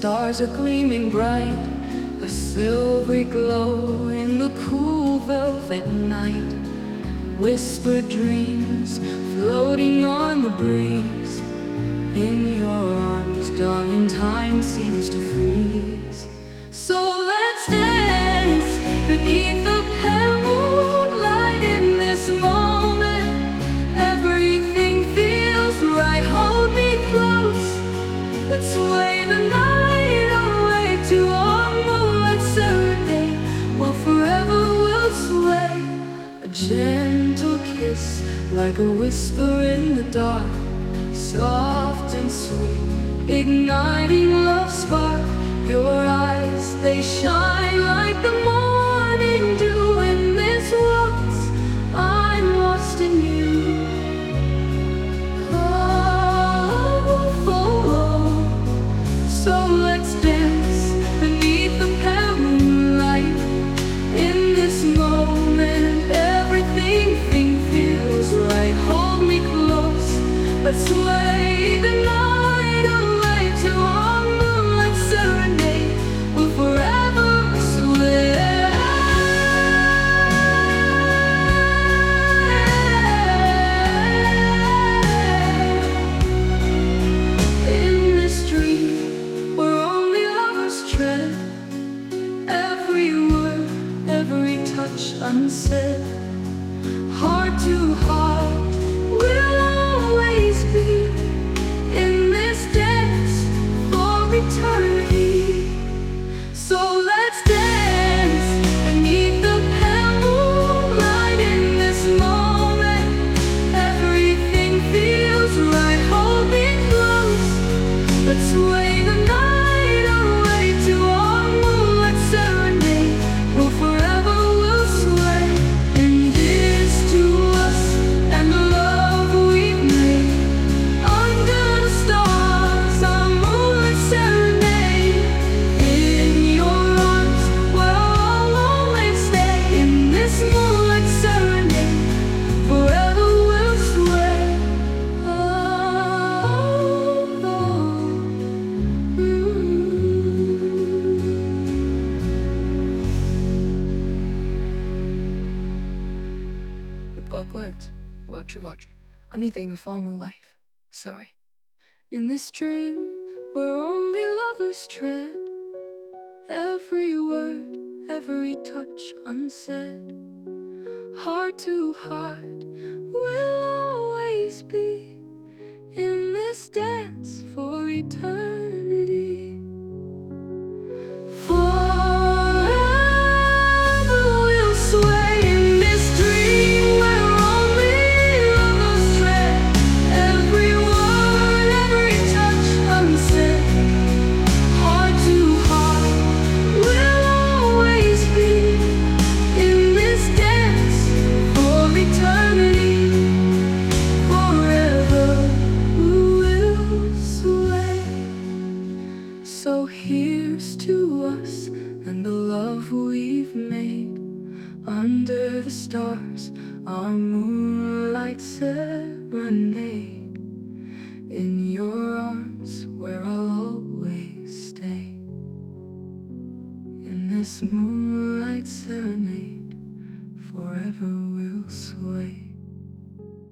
stars are gleaming bright, a silvery glow in the cool velvet night. Whispered dreams floating on the breeze. In your arms, darling, time seems to freeze. So let's dance beneath the pale moonlight in this moment. Everything feels right, hold me close. Let's sway the night away to our moonlight serenade, while forever we'll sway. A gentle kiss, like a whisper in the dark, soft and sweet, igniting love's spark. Your eyes, they shine like the morning dew. In this waltz, I'm lost in you. So let's dance beneath the pale moonlight. In this moment, everything feels right. Hold me close, let's sway the night away to our moonlight serenade. We'll forever sway. In this dream, where only lovers tread, every word, every touch unsaid, heart to heart, we'll always be in this dance for eternity. So let's dance beneath the pale moonlight. In this moment, everything feels right. Hold me close, let's sway the night away to our moonlight serenade. We'll forever will sway. And this to us and the love we've made. Under the stars, our moonlight serenade. In your arms, where I'll always stay. In this moonlight serenade, forever we'll sway. Backwards, watch. Anything to follow life. Sorry. In this dream, where only lovers tread, every word, every touch unsaid, heart to heart, we'll always be in this dance for eternity. Forever we'll sway in this dream where only lovers tread, every word, every touch unsaid, heart to heart, we'll always be in this dance for eternity. Forever we'll sway. So here's to us and the love we've made. Under the stars, our moonlight serenade. In your arms, where I'll always stay. In this moonlight